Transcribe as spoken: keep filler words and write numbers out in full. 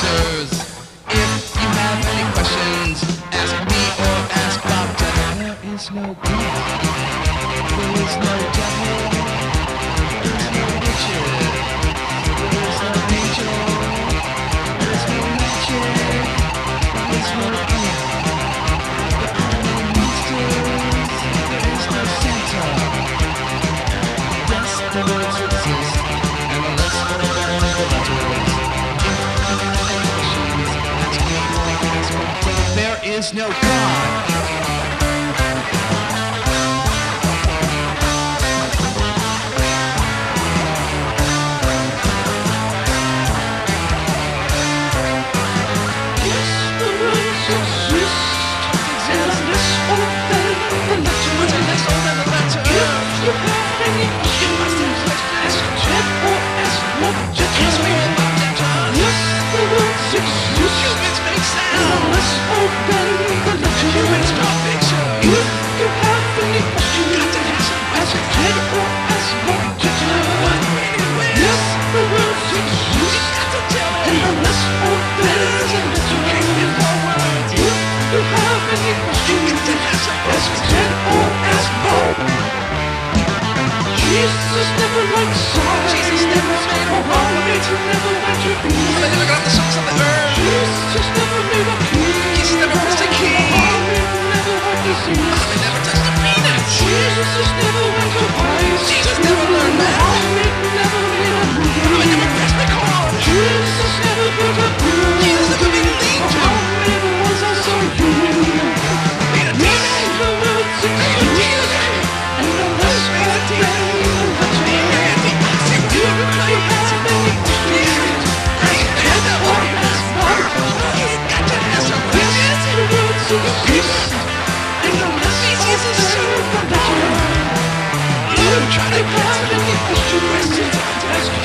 answers. If you have any questions, ask me or ask Bob Dylan. There is no God. There is no devil. There is no witches. There is no angel. There is no magic. There is no ink. There are no monsters. There is no Santa. Yes, the words exist, and let's go down the letters. There is no God. Yes, the words exist, and let's go down the letters. If you have any questions, ask Ted or ask Bob Dylan. Yes, the words exist. Humans make sound. Let's open the letter. Humans draw pictures. If you have any questions, ask Ted or ask Bob Dylan. Yes, the words exist. And let's open the letter. If you have any questions, ask Ted or ask Bob. Jesus never liked songs. Jesus never made a Mohammed never went to They peace. never got the songs on the earth. Jesus never made a key. Jesus never pressed a key. Mohammed never had disease. They never touched a peanut. Jesus never went to Paris. Jesus never learned math. Mohammed never made a movie. They never pressed the chord. Jesus never built a pool. Jesus never made a lean to. Mohammed was also human. Made a Yes, demon. the words Made a exist. demon. And the rest Made a of demon. them He had the oxygen. If you have any questions, ask Ted or ask Bob. You got to have some questions. The words exist. And the rest of them You try to If you have any questions, ask